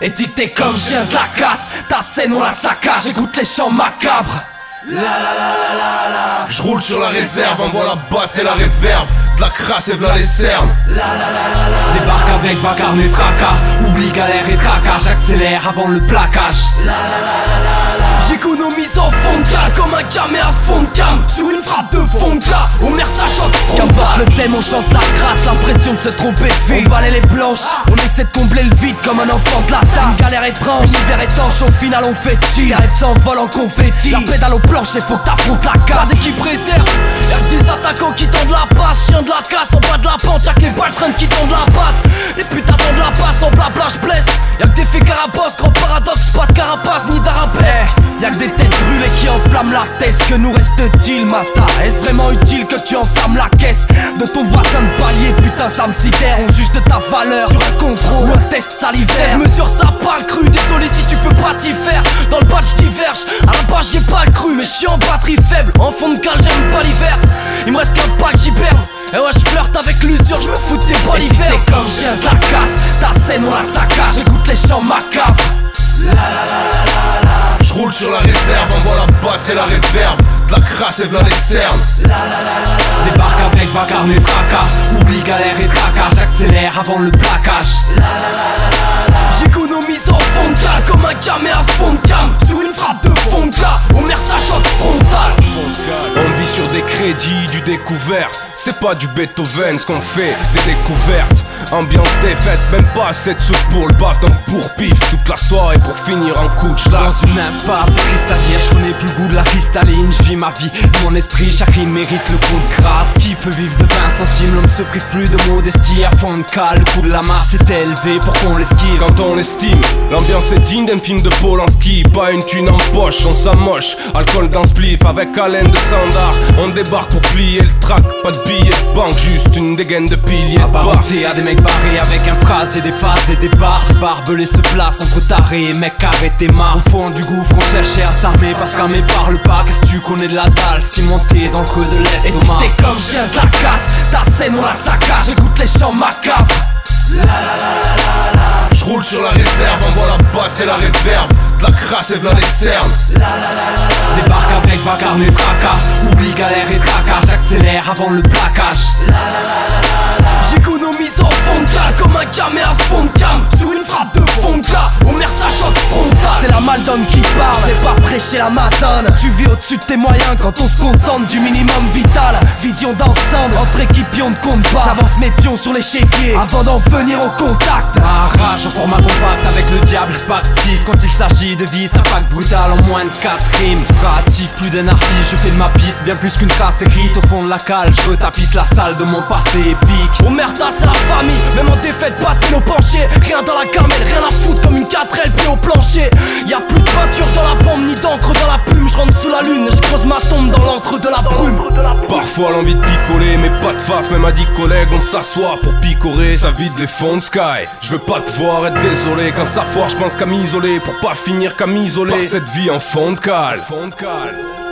Étiqueté comme chien de la casse, ta scène on la saccage, écoute les chants macabres. Je roule sur la réserve, envoie la basse et la réverb. De la crasse et v'là les cernes. Débarque avec vacarme et fracas, oublie galère et tracas, j'accélère avant le plaquage. J'économise en fond de cale comme un camé à fond de cam, sur une frappe de fond de cas, oh merde ta chante frontale. Qu'importe le thème, on chante la crasse, l'impression de se tromper de vie. On balaie les planches, on essaie de combler le vide comme un enfant de la tasse. Une galère étrange, l'hiver étanche, au final on fait chill. Les rêves s'envolent en confetti, la pédale au plancher, faut que t'affrontes la casse. Pas d'équipe réserve, y'a que des attaquants qui tendent la passe. Chien de la casse, en bas de la pente, y'a que les baltrins qui tendent la patte. Les putains tendent la passe, en blabla j'blesse. Y'a que des faits carapaces, grand paradoxe, pas de carapace ni d'arabesque. Y'a que des têtes brûlées qui enflamment la tête. Que nous reste-t-il, Masta? Est-ce vraiment utile que tu enflammes la caisse de ton voisin de palier? Putain, ça me sidère, on juge de ta valeur sur un contrôle ou un test salivaire. 16 mesures, ça pas cru, désolé si tu peux pas t'y faire. Dans le badge diverge, à la base j'ai pas cru, mais je suis en batterie faible. En fond de cale, j'aime pas l'hiver. Il me reste qu'un pack j'hiberne. Et ouais, je flirte avec l'usure, je me fous de tes balles l'hiver. T'es comme chien de la casse, ta scène on la saccage, écoute les chants macabres. Je roule sur la réserve, envoie la basse et la réverb. De la crasse et v'là les cernes. Débarque avec vacarme et fracas, oublie galère et tracas, j'accélère avant le plaquage. J'économise en fond de cale comme un camé à fond de cam, sur une frappe de fond de cas, oh merde ta chante frontale. On vit sur des crédits, du découvert. C'est pas du Beethoven ce qu'on fait, des découvertes. Ambiance défaite, même pas assez de sous pour le baf. Donc pour pif toute la soirée pour finir en coup de schlass. Dans une impasse, c'est triste à dire, je connais plus le goût de la cristalline. Je vis ma vie, mon esprit, chacune mérite le coup de grâce. Qui peut vivre de 20 centimes, l'homme se prive plus de modestie. À fond de cale, le coût de la masse est élevé pour qu'on l'esquive. Quand on l'estime, l'ambiance est digne d'un film de Polanski. Pas une thune en poche, on s'amoche. Alcool dans spliff avec haleine de sandar. On débarque pour plier le track, pas de billets de banque, juste une dégaine de piliers de bar. À des mecs barrés avec un phrase et des phases et des barres. Des barbelés se placent entre tarés et mecs arrêtés marre. Au fond du gouffre on cherchait à s'armer parce qu'armé parle pas. Qu'est-ce que tu connais de la dalle, cimenté dans le creux de l'estomac. Et t'es comme chien de la casse, ta scène on la saccage, écoute les chants macabres. Je roule sur la réserve, envoie la basse et la réverb. De la crasse et v'là les cernes. Débarque avec vacarme et fracas, oublie galère et tracas, j'accélère avant le plaquage. J'économise en fond de cale comme un camé à fond de cam, sur une frappe de fond de cas, oh merde ta chante frontale. C'est la maldonne qui parle, je vais pas prêcher la matane. Tu vis au-dessus de tes moyens quand on se contente du minimum vital. Vision d'ensemble, entre équipions de compte pas. J'avance mes pions sur l'échiquier avant d'en venir au contact. Ma rage en format compact avec le diable pactise. Quand il s'agit de vie, ça pack brutal en moins de 4 rimes. Je pratique plus d'anarchie, je fais de ma piste bien plus qu'une trace écrite au fond de la cale. Je retapisse la salle de mon passé épique. Oh merde, c'est la famille, même en défaite, patine au pencher. Rien dans la gamelle, rien à foutre comme une 4L pied au plancher. Y'a plus de peinture dans la bombe, ni d'encre dans la plume. Je rentre sous la lune et je creuse ma tombe dans l'encre de la brume. Parfois l'envie de picoler, mais pas de faf, même à 10 collègues. On s'assoit pour picorer, ça vide les fonds de sky. Je veux pas te voir être désolé, quand ça foire je pense qu'à m'isoler. Pour pas finir qu'à m'isoler, par cette vie en fond de cale.